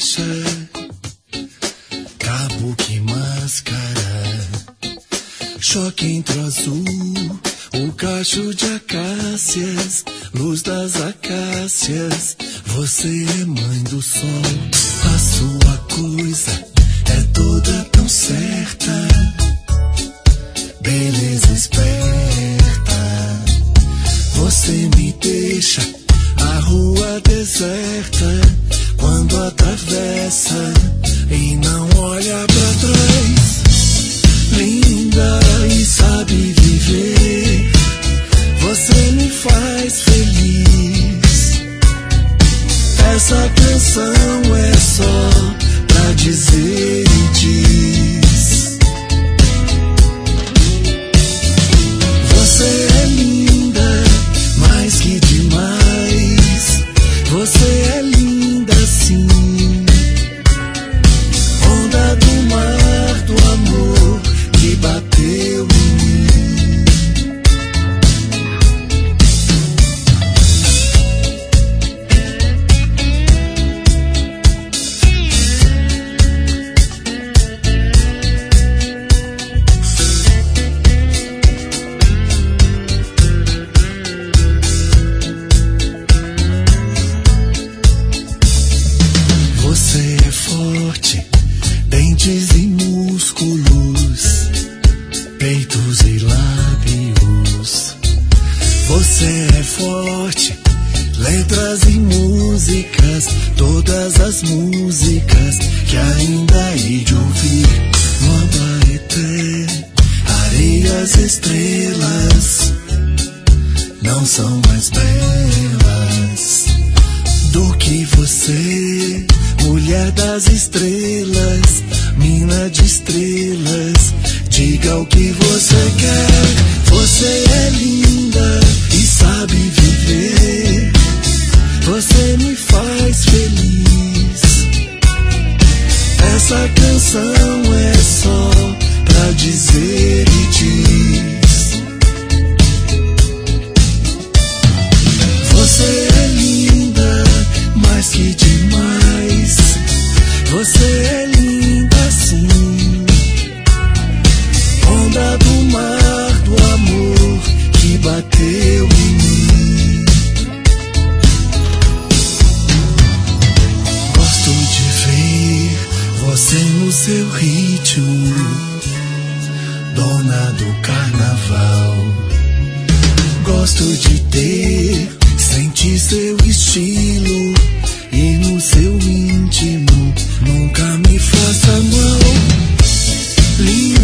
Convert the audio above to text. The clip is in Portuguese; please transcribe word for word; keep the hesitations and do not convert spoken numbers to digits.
deixa, kabuki máscara, choque entre o azul, o cacho de acácias, luz das acácias. Você é mãe do sol, a sua coisa é toda tão certa, beleza esperta. Você me deixa a rua deserta quando atravessa e não olha pra trás. Linda e sabe viver, você me faz feliz. Essa canção é só pra dizer e diz: você é linda, mais que demais. Você é linda sim, onda do mar do amor que bateu em mim. Você é forte, dentes e músculos, peitos e lábios. Você é forte, letras e músicas, todas as músicas que ainda hei de ouvir. No Abaeté, areias, estrelas não são mais belas do que você, mulher das estrelas, mina de estrelas. Diga o que você quer. Você é linda e sabe viver, você me faz feliz. Essa canção é só pra dizer e diz: você é linda, mais que demais. Você é linda sim, onda do mar do amor que bateu em mim. Gosto de ver você no seu ritmo, dona do carnaval. Gosto de ter, sentir seu estilo e no seu íntimo nunca me faça mal.